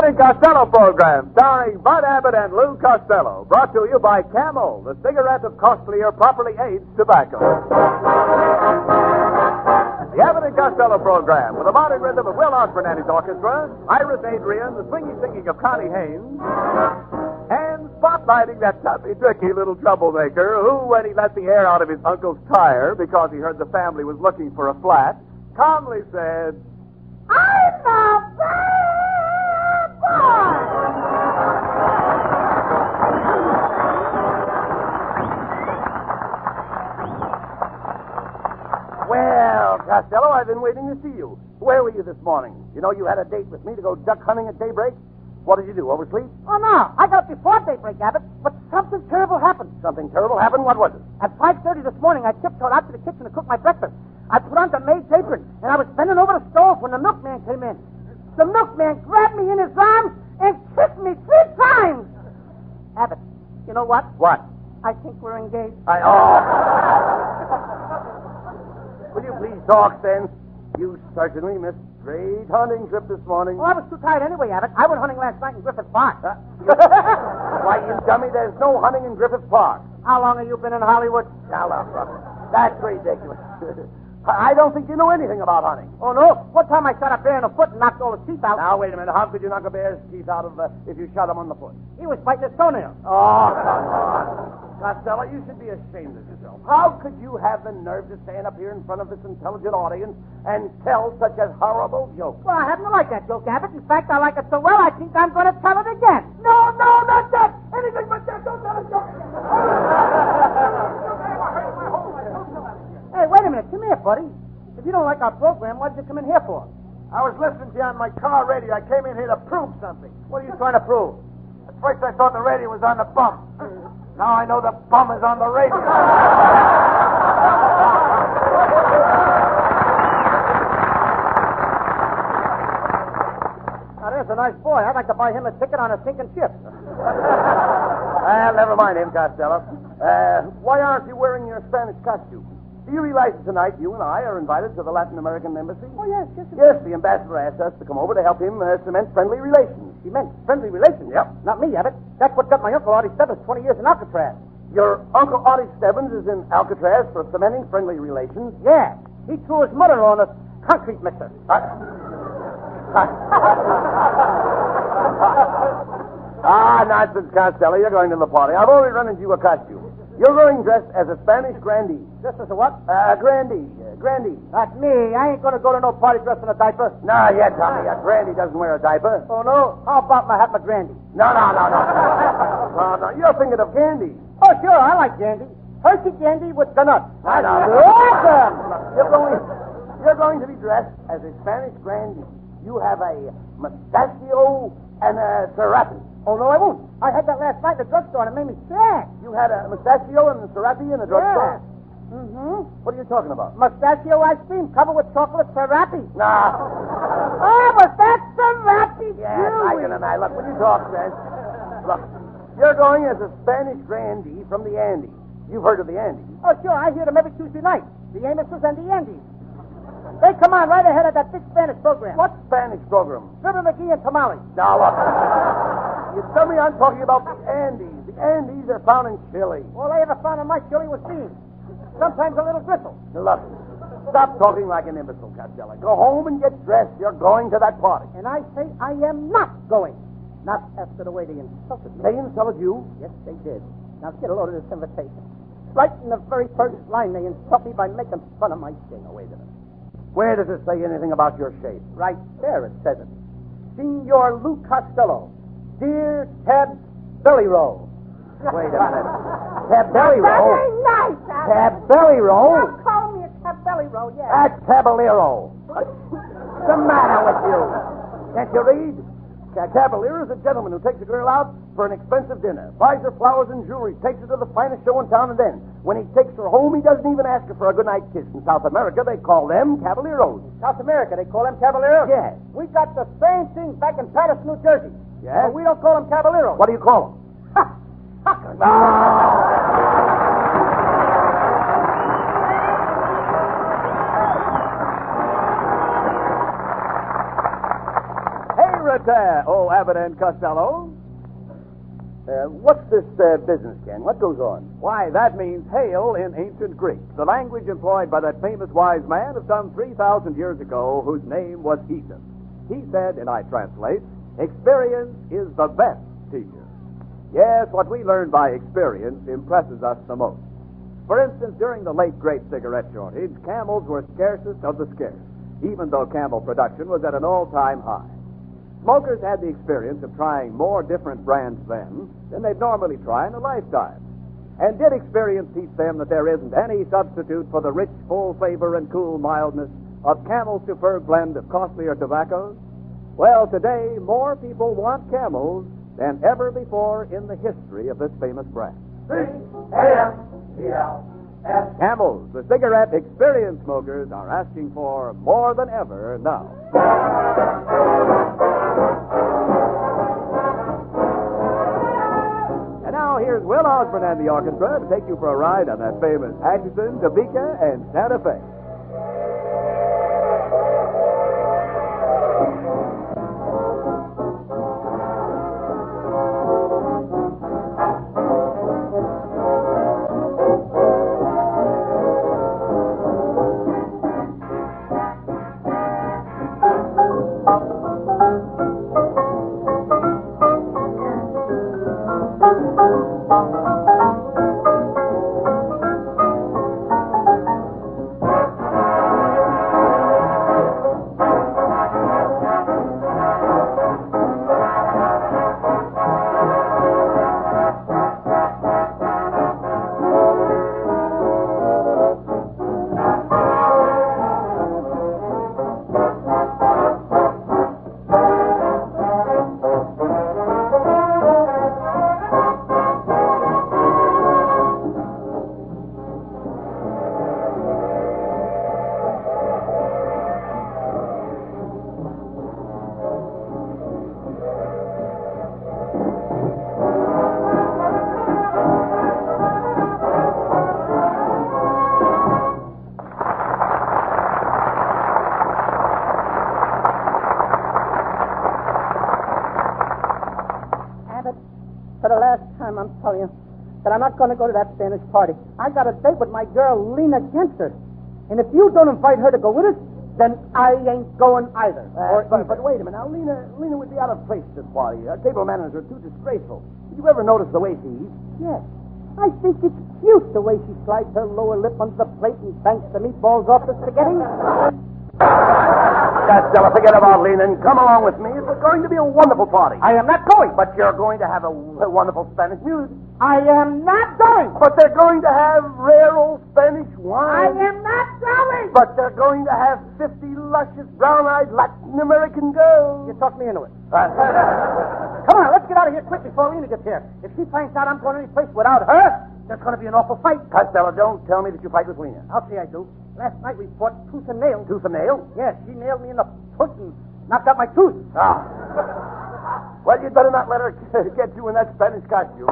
Abbott and Costello program, starring Bud Abbott and Lou Costello. Brought to you by Camel, the cigarette of costlier, properly aged tobacco. The Abbott and Costello program, with the modern rhythm of Will Osborne and his orchestra, Iris Adrian, the swingy singing of Connie Haynes, and spotlighting that toughy, tricky little troublemaker who, when he let the air out of his uncle's tire because he heard the family was looking for a flat, calmly said, I'm a bad boy! Well, Costello, I've been waiting to see you. Where were you this morning? You know you had a date with me to go duck hunting at daybreak? What did you do, oversleep? Oh, no. I got up before daybreak, Abbott, but something terrible happened. Something terrible happened? What was it? At 5:30 this morning, I tiptoed out to the kitchen to cook my breakfast. I put on the maid's apron, and I was bending over the stove when the milkman came in. The milkman grabbed me in his arms and kissed me 3 times. Abbott, you know what? What? I think we're engaged. Will you please talk, then? You certainly missed a great hunting trip this morning. Well, I was too tired anyway, Abbott. I went hunting last night in Griffith Park. Why, you dummy, there's no hunting in Griffith Park. How long have you been in Hollywood? Now, look, that's ridiculous. I don't think you know anything about hunting. Oh, no? One time I shot a bear in the foot and knocked all his teeth out. Now, wait a minute. How could you knock a bear's teeth out of if you shot him on the foot? He was biting his toenail. Oh, come on. Costello, you should be ashamed of yourself. How could you have the nerve to stand up here in front of this intelligent audience and tell such a horrible joke? Well, I happen to like that joke, Abbott. In fact, I like it so well, I think I'm going to tell it again. No, not that. Anything but that. Don't tell a joke. Hey, wait a minute. Come here, buddy. If you don't like our program, what did you come in here for? I was listening to you on my car radio. I came in here to prove something. What are you trying to prove? At first I thought the radio was on the bum. Now I know the bum is on the radio. Now, there's a nice boy. I'd like to buy him a ticket on a sinking ship. Well, never mind him, Costello. Why aren't you wearing your Spanish costume? Do you realize that tonight you and I are invited to the Latin American Embassy? Oh, yes. Yes, the ambassador asked us to come over to help him cement friendly relations. Cement friendly relations? Yep. Not me, Abbott. That's what got my uncle Artie Stebbins 20 years in Alcatraz. Your Uncle Artie Stebbins is in Alcatraz for cementing friendly relations? Yeah. He threw his mother on a concrete mixer. Nonsense, Costello. You're going to the party. I've already run into you a costume. You're going dressed as a Spanish grandee. Dressed as a what? Grandee. Not me. I ain't going to go to no party dressed in a diaper. No, yeah, Tommy. A grandee doesn't wear a diaper. Oh, no? How about Mahatma Gandhi? No. No, you're thinking of candy. Oh, sure. I like candy. Hershey candy with the nuts. No. Awesome. You're going to be dressed as a Spanish grandee. You have a mustachio and a serape. Oh, no, I won't. I had that last night in the drugstore and it made me sad. You had a mustachio and a serape in the drugstore? Yeah. Mm-hmm. What are you talking about? Mustachio ice cream covered with chocolate serape. Nah. Oh, was that serape? Yes, I can imagine. Look, when you talk, Spence. Look, you're going as a Spanish grandee from the Andes. You've heard of the Andes. Oh, sure. I hear them every Tuesday night. The Amoses and the Andes. They come on right ahead of that big Spanish program. What Spanish program? River McGee and tamales. Now, look. You tell me I'm talking about the Andes. The Andes are found in Chile. All I ever found in my chili was beans. Sometimes a little gristle. Look, stop talking like an imbecile, Costello. Go home and get dressed. You're going to that party. And I say I am not going. Not after the way they insulted me. They insulted you? Yes, they did. Now get a load of this invitation. Right in the very first line, they insult me by making fun of my shape. Now, wait a minute. Where does it say anything about your shape? Right there it says it. Senor Lou Costello. Dear Tab Belly Roll. Wait a minute. Tab Belly Roll? Very nice, Abbott. Tab Belly Roll? Don't call me a Tab Belly Roll, yeah. That's Caballero. What's the matter with you? Can't you read? Caballero is a gentleman who takes a girl out for an expensive dinner, buys her flowers and jewelry, takes her to the finest show in town, and then, when he takes her home, he doesn't even ask her for a goodnight kiss. In South America, they call them caballeros. South America, they call them caballeros? Yes. We got the same thing back in Patterson, New Jersey. Yes? But we don't call them caballeros. What do you call them? Suckers. Abbott and Costello. What's this business, Ken? What goes on? Why, that means hail in ancient Greek, the language employed by that famous wise man of some 3,000 years ago whose name was Aesop. He said, and I translate, experience is the best teacher. Yes, what we learn by experience impresses us the most. For instance, during the late great cigarette shortage, Camels were scarcest of the scarce, even though Camel production was at an all-time high. Smokers had the experience of trying more different brands then than they'd normally try in a lifetime. And did experience teach them that there isn't any substitute for the rich, full flavor and cool mildness of Camel's superb blend of costlier tobaccos? Well, today, more people want Camels than ever before in the history of this famous brand. C-A-M-E-L-S. Camels, the cigarette experience smokers, are asking for more than ever now. And now here's Will Osborne and the orchestra to take you for a ride on that famous Atchison, Topeka, and Santa Fe. For the last time, I'm telling you that I'm not going to go to that Spanish party. I got a date with my girl, Lena Genster. And if you don't invite her to go with us, then I ain't going either. But wait a minute. Now, Lena would be out of place at this party. Our table manners are too disgraceful. Did you ever notice the way she eats? Yes. I think it's cute the way she slides her lower lip under the plate and banks the meatballs off the spaghetti. Costello, forget about Lena and come along with me. It's going to be a wonderful party. I am not going. But you're going to have a wonderful Spanish music. I am not going. But they're going to have rare old Spanish I wine. am not going. But they're going to have 50 luscious, brown-eyed Latin American girls. You talked me into it. Come on, let's get out of here quick before Lena gets here. If she finds out I'm going any place without her, there's going to be an awful fight. Costello, don't tell me that you fight with Lena. I'll say I do. Last night we fought tooth and nail. Tooth and nail? Yes, she nailed me in the foot and knocked out my tooth. Ah. Well, you'd better not let her get you in that Spanish costume.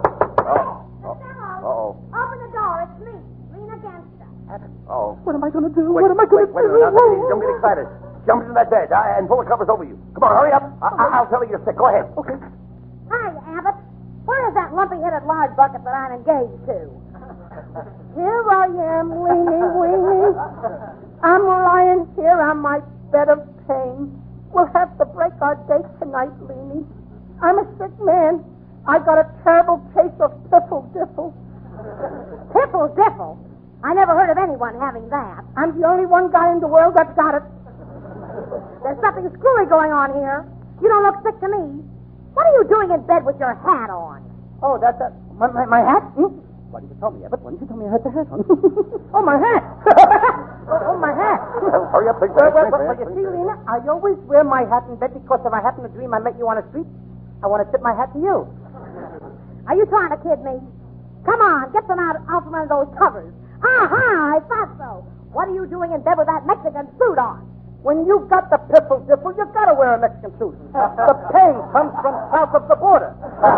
Uh-oh. Open the door. It's me, Lena Genster. Oh. What am I going to do? Wait, What am I going to wait, do? Wait a minute. Don't get excited. Jump into that bed and pull the covers over you. Come on, hurry up. I'll tell her you're sick. Go ahead. Okay. Hi, Abbott. Where is that lumpy-headed lard bucket that I'm engaged to? Here I am, weenie. I'm lying here on my bed of pain. We'll have to break our date tonight, Leanie. I'm a sick man. I got a terrible case of piffle-diffle. Piffle-diffle? I never heard of anyone having that. I'm the only one guy in the world that's got it. There's something screwy going on here. You don't look sick to me. What are you doing in bed with your hat on? Oh, that's my hat? Hmm? Why didn't you tell me, Abbott? Why didn't you tell me I had the hat on? Oh, my hat! Oh, my hat! Hurry up, please. Well, you see, Lena, I always wear my hat in bed because if I happen to dream I met you on the street, I want to tip my hat to you. Are you trying to kid me? Come on, get them out from under those covers. I thought so. What are you doing in bed with that Mexican suit on? When you've got the piffle-diffle, you've got to wear a Mexican suit. The pain comes from south of the border.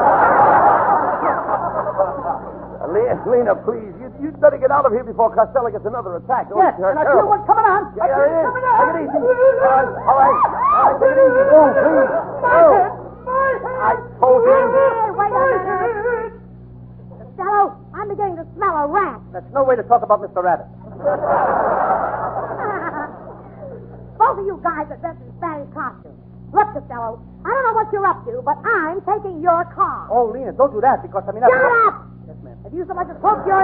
Lena, please, you'd better get out of here before Costello gets another attack. Yes, and I feel one coming on. Yeah, there he is. Coming on. Take it easy. All right. Oh, please. I told you. Wait a minute. Costello, I'm beginning to smell a rat. That's no way to talk about Mr. Rabbit. Both of you guys are dressed in Spanish costumes. Look, Costello, I don't know what you're up to, but I'm taking your car. Oh, Lena, don't do that because, Shut up! Yes, ma'am. If you so much as poke your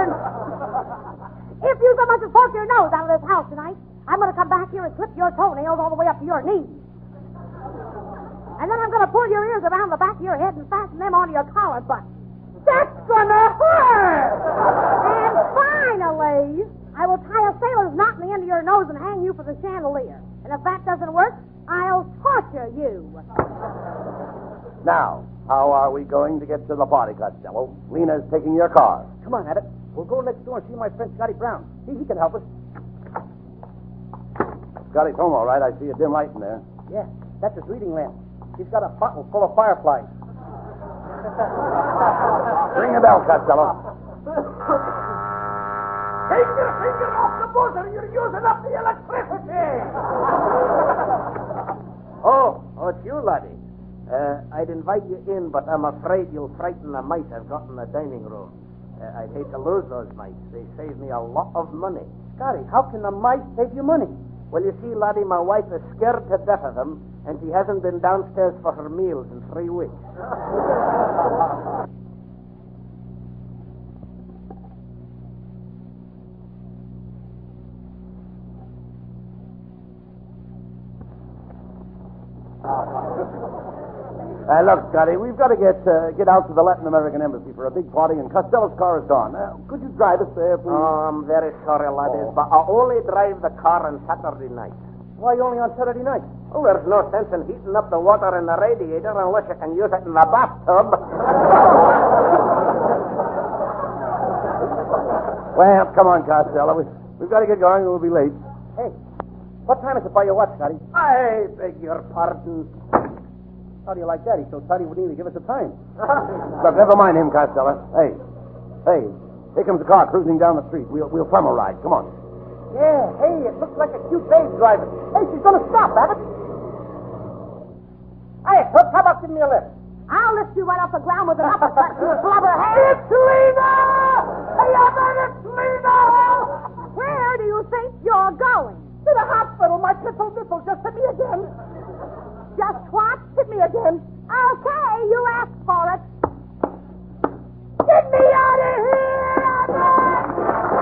nose out of this house tonight, I'm going to come back here and clip your toenails all the way up to your knees. And then I'm going to pull your ears around the back of your head and fasten them onto your collar button. That's going to hurt! And finally, I will tie a sailor's knot in the end of your nose and hang you for the chandelier. And if that doesn't work, I'll torture you. Now, how are we going to get to the party, Costello? Lena's taking your car. Come on, Abbott. We'll go next door and see my friend Scotty Brown. He can help us. Scotty's home, all right. I see a dim light in there. Yeah, that's his reading lamp. He's got a bottle full of fireflies. Ring the bell, Costello. Take your finger off the buzzer. You're using up the electricity. Oh, it's you, laddie. I'd invite you in, but I'm afraid you'll frighten the mice I've got in the dining room. I'd hate to lose those mice. They save me a lot of money. Scotty, how can the mice save you money? Well, you see, laddie, my wife is scared to death of them, and she hasn't been downstairs for her meals in 3 weeks. Look, Scotty, we've got to get out to the Latin American Embassy for a big party, and Costello's car is gone. Could you drive us there, please? Oh, I'm very sorry, laddie, but I only drive the car on Saturday night. Why only on Saturday night? Well, there's no sense in heating up the water in the radiator unless you can use it in the bathtub. Well, come on, Costello. We've got to get going, or we'll be late. Hey, what time is it by your watch, Scotty? I beg your pardon. How do you like that? He's so tight he wouldn't even give us a time. Look, never mind him, Costello. Hey, here comes a car cruising down the street. We'll thumb a ride. Come on. Yeah, hey, it looks like a cute babe driving. Hey, she's going to stop, Abbott. Hey, Toots, how about giving me a lift? I'll lift you right off the ground with an uppercut, you blubberhead. It's Lena! Hey, Abbott, it's Lena! Where do you think you're going? To the hospital. My pitfall just hit me again. Just what? Hit me again. Okay, you asked for it. Get me out of here, Abbott!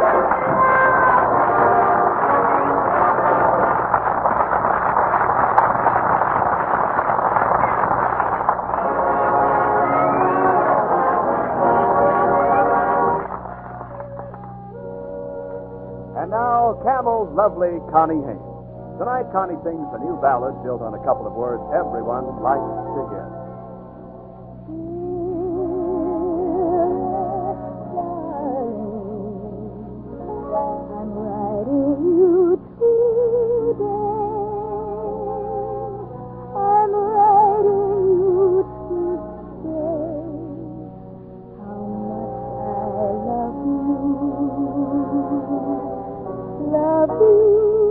And now, Campbell's lovely Connie Haynes. Tonight, Connie sings a new ballad built on a couple of words everyone likes to hear. I'm writing you today. I'm writing you to say how much I love you. Love you.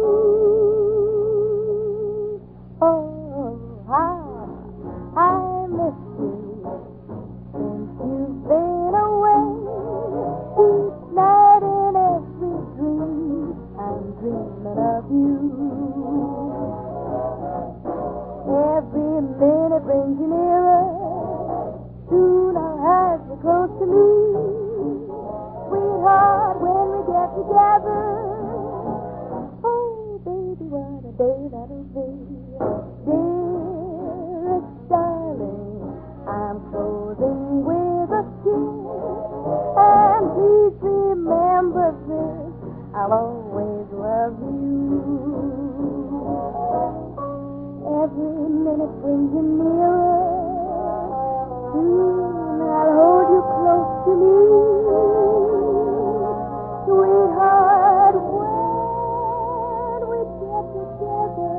Oh, how I miss you since you've been away. Each night in every dream, I'm dreaming of you. Every minute brings you nearer. Soon I'll have you close to me. Sweetheart, when we get together, oh, baby, what a day that'll be. Dearest darling, I'm closing with a kiss. And please remember this, I'll always love you. Every minute brings you nearer. Soon I'll hold you close to me. Sweetheart, when we get together,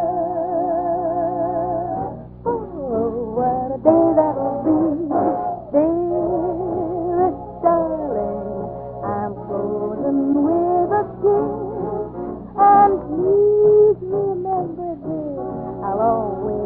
oh, what a day that'll be. Dearest darling, I'm closing with a kiss. And please remember this, I'll always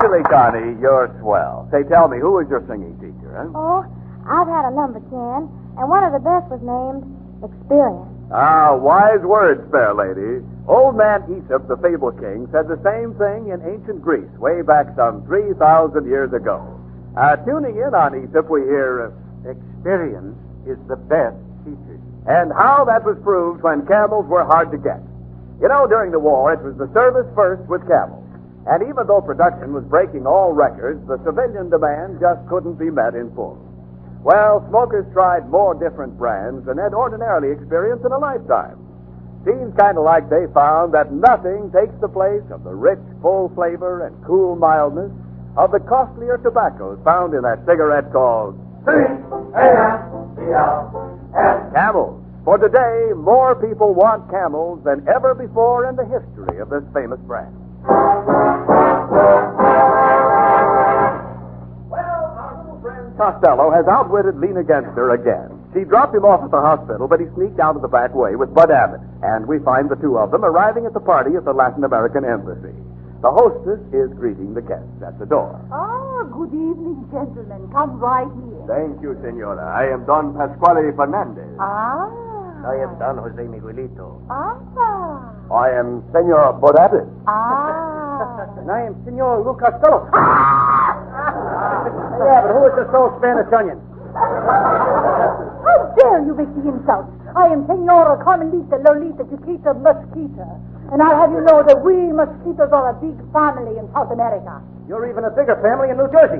really, Connie, you're swell. Say, tell me, who was your singing teacher, huh? Oh, I've had a number 10, and one of the best was named Experience. Ah, wise words, fair lady. Old man Aesop, the fable king, said the same thing in ancient Greece, way back some 3,000 years ago. Tuning in on Aesop, we hear, experience is the best teacher. And how that was proved when camels were hard to get. You know, during the war, it was the service first with camels. And even though production was breaking all records, the civilian demand just couldn't be met in full. Well, smokers tried more different brands than they'd ordinarily experience in a lifetime. Seems kind of like they found that nothing takes the place of the rich, full flavor and cool mildness of the costlier tobaccos found in that cigarette called Camels. For today, more people want Camels than ever before in the history of this famous brand. Costello has outwitted Lena Genster again. She dropped him off at the hospital, but he sneaked out of the back way with Bud Abbott, and we find the two of them arriving at the party at the Latin American Embassy. The hostess is greeting the guests at the door. Ah, good evening, gentlemen. Come right here. Thank you, senora. I am Don Pasquale Fernandez. Ah. I am Don Jose Miguelito. Ah. I am Senor Bud Abbott. Ah. And I am Senor Lou Costello. Yeah, but who is this old Spanish onion? How dare you make the insult? I am Senora Carmelita Lolita Chiquita Mosquita. And I'll have you know that we mosquitoes are a big family in South America. You're even a bigger family in New Jersey.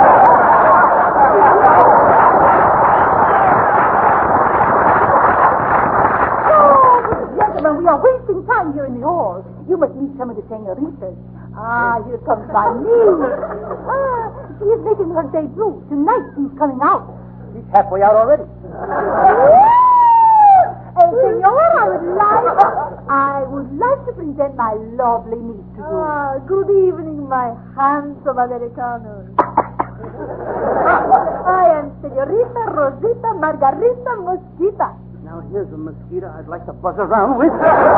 Gentlemen, we are wasting time here in the hall. You must meet some of the senoritas. Ah, here comes my niece. Ah, she is making her debut. Tonight she's coming out. He's halfway out already. Senor, I would like to present my lovely niece to you. Ah, good evening, my handsome Americano. I am Senorita Rosita Margarita Mosquita. Now here's a mosquito I'd like to buzz around with.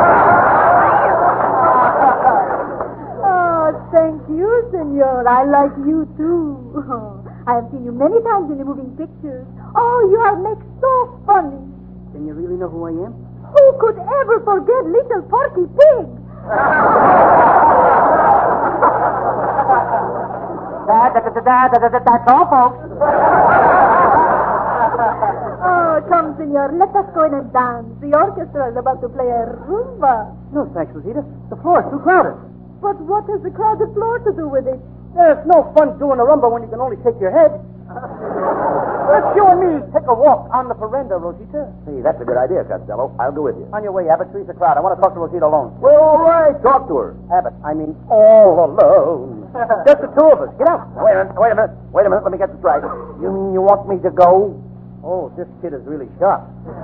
Oh, thank you, senor. I like you, too. I have seen you many times in the moving pictures. Oh, you are make so funny. Then you really know who I am? Who could ever forget Little Porky Pig? That's all, folks. Oh, come, senor. Let us go in and dance. The orchestra is about to play a rumba. No, thanks, Rosita. The floor is too crowded. But what has the crowded floor to do with it? There's no fun doing a rumba when you can only shake your head. Let's you and me take a walk on the veranda, Rosita. Hey, that's a good idea, Costello. I'll go with you. On your way, Abbott. Three's a crowd. I want to talk to Rosita alone. Well, all right. Talk to her. Abbott, I mean all alone. Just the two of us. Get out. Wait a minute. Let me get this right. You mean you want me to go? Oh, this kid is really sharp.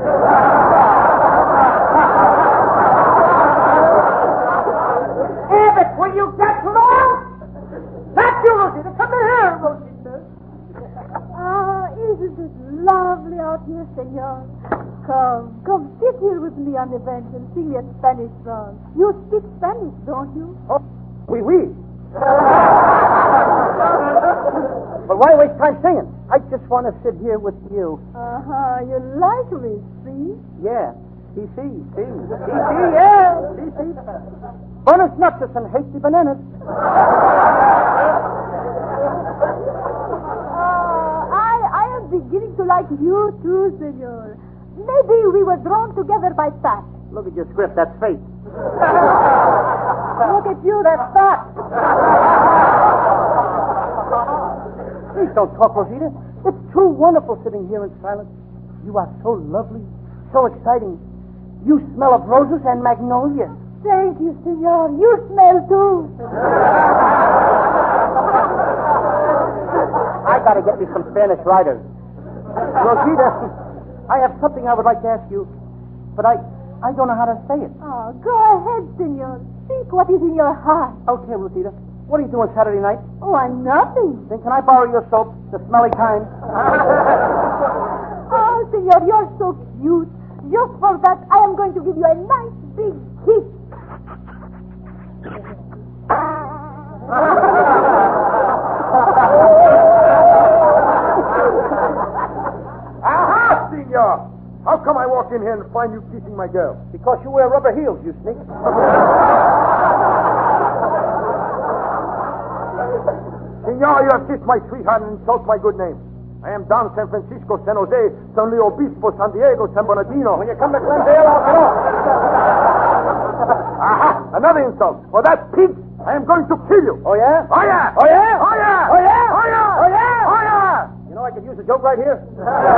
Abbott, will you get lost? That's you, Rosita. Come here, Rosita. Ah, isn't it lovely out here, senor? Come, sit here with me on the bench and sing me a Spanish song. You speak Spanish, don't you? Oh, oui. But why waste time singing? I just want to sit here with you. Uh-huh, you like me, see? Yeah. See. Yeah. See. Buenos noches and hasty bananas. I am beginning to like you too, senor. Maybe we were drawn together by fat. Look at your script. That's fate. Look at you, that's fat. Please don't talk, Rosita. It's too wonderful sitting here in silence. You are so lovely, so exciting. You smell of roses and magnolias. Thank you, senor. You smell too. I gotta get me some Spanish writers. Rosita, I have something I would like to ask you, but I don't know how to say it. Oh, go ahead, senor. Speak what is in your heart. Okay, Rosita. What are you doing Saturday night? Oh, I'm nothing. Then can I borrow your soap, the smelly kind? Oh, senor, you're so cute. Just for that, I am going to give you a nice big kiss. walk in here and find you kissing my girl? Because you wear rubber heels, you sneak. Senor, you have kissed my sweetheart and insult my good name. I am Don San Francisco, San Jose, San Luis Obispo, San Diego, San Bernardino. When you come to Glendale, I'll get off. Aha! Another insult. For that pig, I am going to kill you. Oh, yeah? Oh, yeah! Oh, yeah? Oh, yeah! Oh, yeah? Oh, yeah! Oh, yeah? Oh, yeah! You know, I could use a joke right here.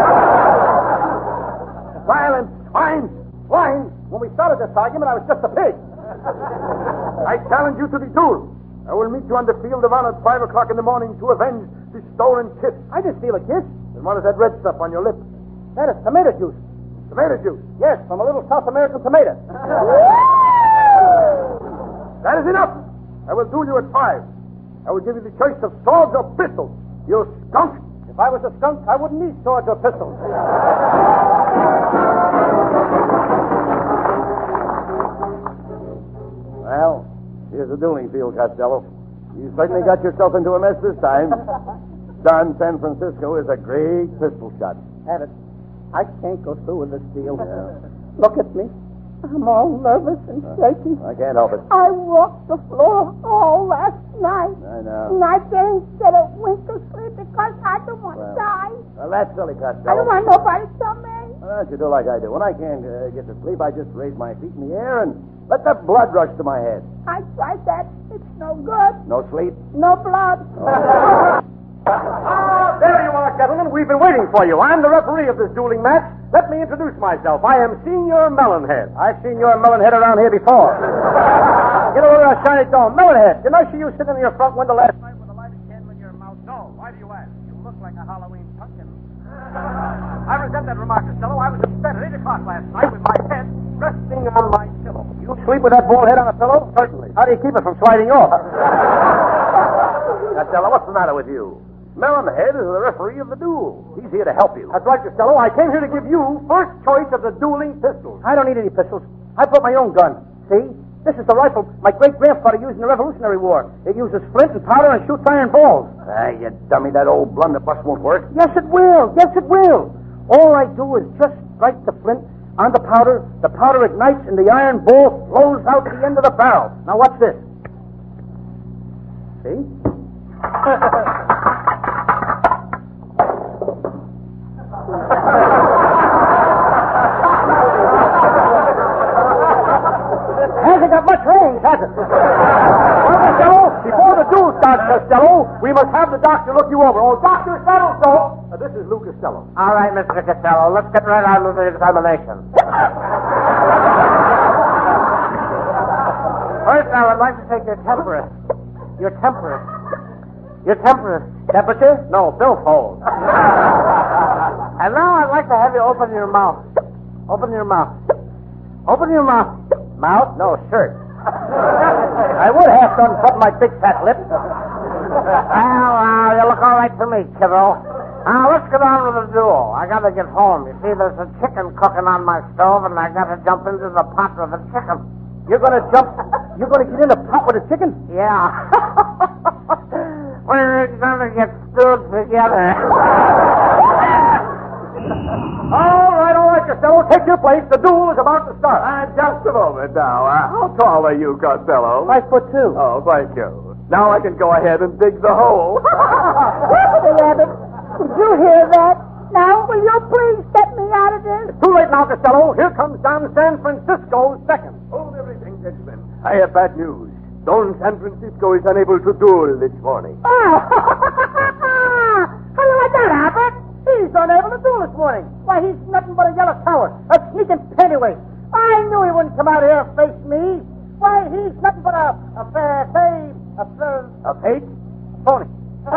Silence! Swine! Swine, when we started this argument, I was just a pig. I challenge you to the duel. I will meet you on the field of honor at 5 o'clock in the morning to avenge the stolen kiss. I didn't steal a kiss. And what is that red stuff on your lip? That is tomato juice. Tomato juice. Yes, from a little South American tomato. That is enough. I will duel you at 5. I will give you the choice of swords or pistols. You skunk. If I was a skunk, I wouldn't need swords or pistols. Well, here's the dueling field, Costello. You certainly got yourself into a mess this time. Don San Francisco is a great pistol shot. Have it. I can't go through with this deal. Look at me. I'm all nervous and shaky. I can't help it. I walked the floor all last night. I know. And I didn't get a wink of sleep because I don't want to die. Well, that's silly, Costello. I don't want nobody to tell me. Well, you do like I do. When I can't get to sleep, I just raise my feet in the air and let the blood rush to my head. I tried that. It's no good. No sleep? No blood. There you are, gentlemen. We've been waiting for you. I'm the referee of this dueling match. Let me introduce myself. I am Senior Melonhead. I've seen your Melonhead around here before. You know, a shiny dome. Melonhead, you know she used sitting in your front window last night with a lighted candle in your mouth? No. Why do you ask? You look like a Halloween pumpkin. I resent that remark, Costello. I was in bed at 8 o'clock last night with my head resting on my pillow. You sleep with that bald head on a pillow? Certainly. How do you keep it from sliding off? Costello, what's the matter with you? Melonhead is the referee of the duel. He's here to help you. That's right, Costello. I came here to give you first choice of the dueling pistols. I don't need any pistols. I brought my own gun. See? This is the rifle my great-grandfather used in the Revolutionary War. It uses flint and powder and shoots iron balls. Ah, you dummy, that old blunderbuss won't work. Yes, it will. Yes, it will. All I do is just strike the flint on the powder ignites, and the iron ball flows out the end of the barrel. Now, watch this. See? Hasn't got much range, has it? Well, Costello, before the duel starts, Costello, we must have the doctor look you over. Oh, Doctor Saddlestow. This is Lou Costello. All right, Mr. Costello, let's get right on with the examination. First, I would like to take your temperature. Your temperature. Your temperature. Temperature? No, billfold. And now I'd like to have you open your mouth. Open your mouth. Open your mouth. Mouth? No, shirt. I would have to unbutton my big fat lips. Well, you look all right to me, kiddo. Now, let's get on with the duel. I gotta get home. You see, there's a chicken cooking on my stove, and I gotta jump into the pot with the chicken. You're gonna get in a pot with a chicken? Yeah. We're gonna get stewed together. All right, Costello. Take your place. The duel is about to start. Just a moment now. How tall are you, Costello? 5'2". Oh, thank you. Now I can go ahead and dig the hole. Rabbit, Rabbit, did you hear that? Now, will you please get me out of this? It's too late now, Costello. Here comes Don San Francisco second. Hold everything, gentlemen. I have bad news. Don San Francisco is unable to duel this morning. Oh, how do you like that, Albert? He's unable to duel this morning. Why, he's nothing but a yellow coward, a sneaking pennyweight. I knew he wouldn't come out here and face me. Why, he's nothing but a fake? Phony.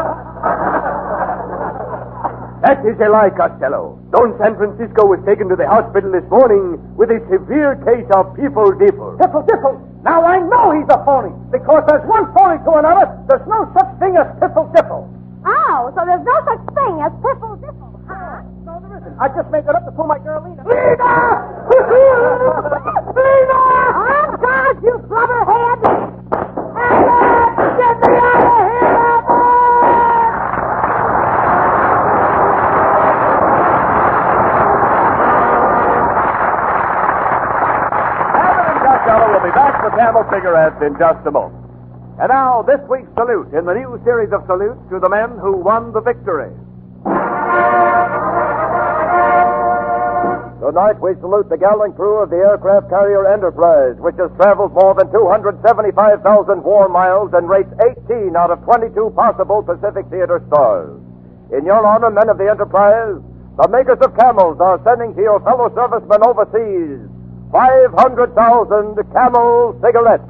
That is a lie, Costello. Don San Francisco was taken to the hospital this morning with a severe case of piffle diffle. Piffle diffle. Now I know he's a phony, because there's one phony to another. There's no such thing as piffle diffle. Oh, so there's no such thing as piffle diffle, huh? No, there isn't. I just made it up to fool my girl, Lena. Lena! Lena! Oh, God, you blubberhead! Albert, get me out of here, Albert! Camel cigarettes in just a moment. And now, this week's salute in the new series of salutes to the men who won the victory. Tonight we salute the gallant crew of the aircraft carrier Enterprise, which has traveled more than 275,000 war miles and rates 18 out of 22 possible Pacific Theater stars. In your honor, men of the Enterprise, the makers of Camels are sending to your fellow servicemen overseas 500,000 Camel cigarettes.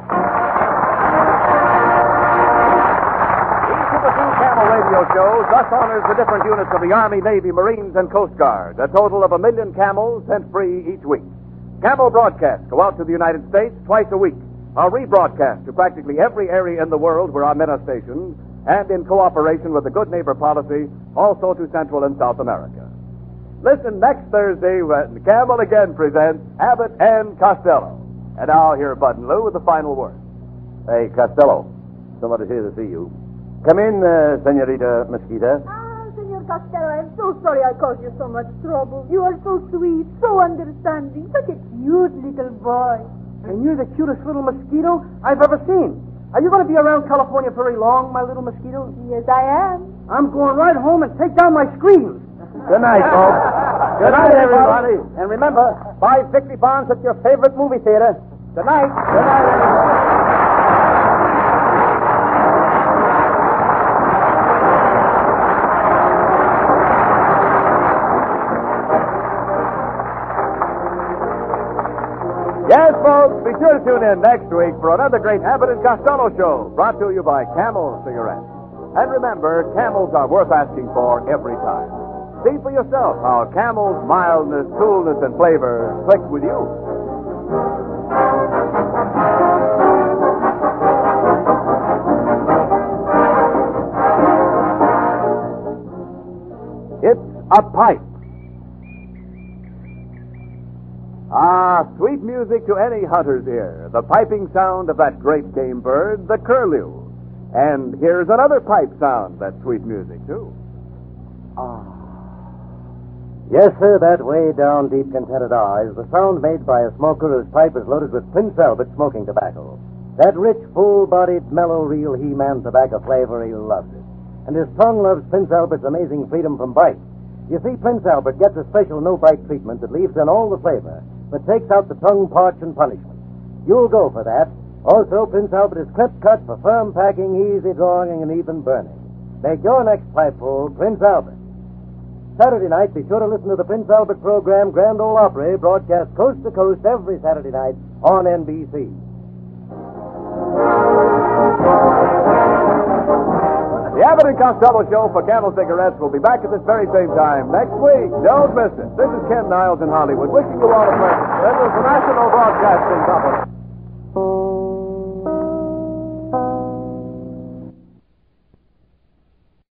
Camel radio shows thus honors the different units of the Army, Navy, Marines, and Coast Guard, a total of 1 million camels sent free each week. Camel broadcasts go out to the United States twice a week, are rebroadcast to practically every area in the world where our men are stationed, and in cooperation with the Good Neighbor policy, also to Central and South America. Listen next Thursday when Camel again presents Abbott and Costello. And now hear Bud and Lou with the final word. Hey, Costello, somebody's here to see you. Come in, Senorita Mosquita. Ah, Senor Costello, I'm so sorry I caused you so much trouble. You are so sweet, so understanding, such a cute little boy. And you're the cutest little mosquito I've ever seen. Are you going to be around California very long, my little mosquito? Yes, I am. I'm going right home and take down my screens. Good night, folks. Good night, everybody. And remember, buy Victory Bonds at your favorite movie theater. Good night. Good night, everybody. Yes, folks, be sure to tune in next week for another great Abbott and Costello show, brought to you by Camel Cigarettes. And remember, Camels are worth asking for every time. See for yourself how Camel's mildness, coolness, and flavor click with you. It's a pipe. Ah, sweet music to any hunter's ear. The piping sound of that great game bird, the curlew. And here's another pipe sound that's sweet music, too. Yes, sir, that way down deep contented R is the sound made by a smoker whose pipe is loaded with Prince Albert smoking tobacco. That rich, full-bodied, mellow, real He-Man tobacco flavor, he loves it. And his tongue loves Prince Albert's amazing freedom from bite. You see, Prince Albert gets a special no-bite treatment that leaves in all the flavor, but takes out the tongue parch and punishment. You'll go for that. Also, Prince Albert is clip-cut for firm packing, easy drawing, and even burning. Make your next pipeful Prince Albert. Saturday night, be sure to listen to the Prince Albert program, Grand Ole Opry, broadcast coast to coast every Saturday night on NBC. The Abbott and Costello show for Camel Cigarettes will be back at this very same time next week. Don't miss it. This is Ken Niles in Hollywood, wishing you all a pleasant. This is the National Broadcasting Company.